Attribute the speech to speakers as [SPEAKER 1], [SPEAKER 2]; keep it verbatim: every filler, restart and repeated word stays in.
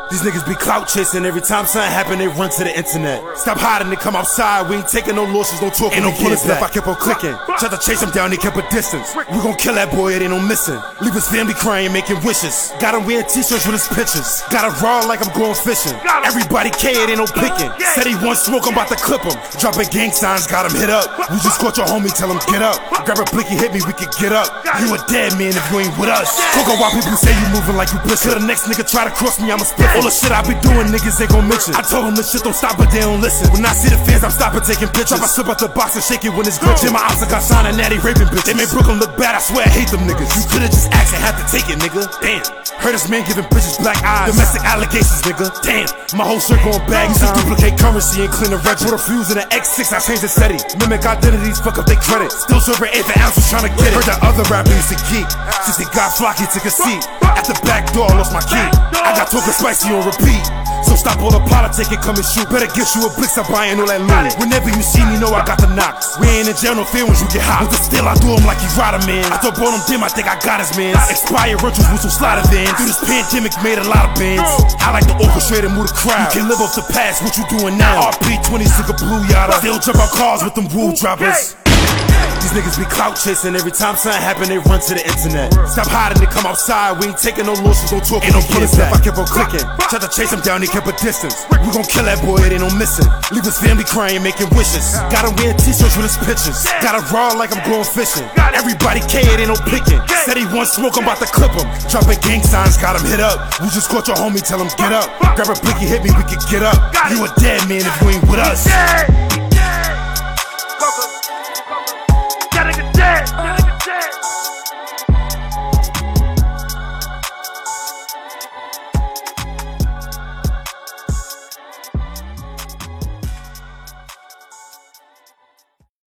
[SPEAKER 1] These niggas be clout chasing, every time something happen, they run to the internet. Stop hiding, they come outside, we ain't taking no losses, don't talk. Ain't no bullets left, I kept on clicking. Tried to chase him down, they kept a distance. We gon' kill that boy, it ain't no missing. Leave his family crying, making wishes. Got him wearing t-shirts with his pictures. Got him raw like I'm going fishing. Everybody K, it ain't no picking. Said he want smoke, I'm about to clip him. Dropping gang signs, got him hit up. We just caught your homie, tell him get up. Grab a blicky, hit me, we could get up. You a dead man if you ain't with us. Coco, why people say you moving like you blitzing? Till the next nigga try to cross me, I'ma split. All the shit I be doing, niggas ain't gon' mention. I told them this shit don't stop, but they don't listen. When I see the fans, I'm stopping taking pictures. Drop I slip out the box and shake it when it's glitching. My ops got signed and now they raping bitches. They made Brooklyn look bad, I swear I hate them niggas. You could've just asked and had to take it, nigga. Damn. Heard this man giving bitches black eyes. Domestic allegations, nigga. Damn. My whole shirt going bag. Used to duplicate currency and clean the red. Put a fuse in an X six, I changed the SETI. Mimic identities, fuck up they credit. Still serving eighth and ounces trying to get it. Heard that other rapper used to geek. Since they got flocky, took a seat. At the back door, lost my key. I got talking spicy on repeat. So stop all the politic and come and shoot. Better get you a blitz, I'm buying all that loot. Whenever you see me, know I got the knocks. We ain't in jail, no fear when you get hot. With the still, I do him like he rider man. I thought bought him dim, I think I got his man. Expired rentals with some slider vans. Through this pandemic, made a lot of bands. I like to orchestrate and move the crowd. You can live off the past, what you doing now? R P twenty, sick of blue yada. Still jump out cars with them rule droppers. These niggas be clout chasing, every time something happen, they run to the internet. Stop hiding, they come outside, we ain't taking no losses, don't talk. Ain't no bullets left, I kept on clicking. Tried to chase him down, he kept a distance. We gon' kill that boy, it ain't no missing. Leave his family crying, making wishes. Got him wearing t-shirts with his pictures. Got him raw like I'm going fishing. Everybody K, it ain't no picking. Said he want smoke, I'm about to clip him. Dropping gang signs, got him hit up. We just caught your homie, tell him get up. Grab a blicky, hit me, we could get up. You a dead man if you ain't with us.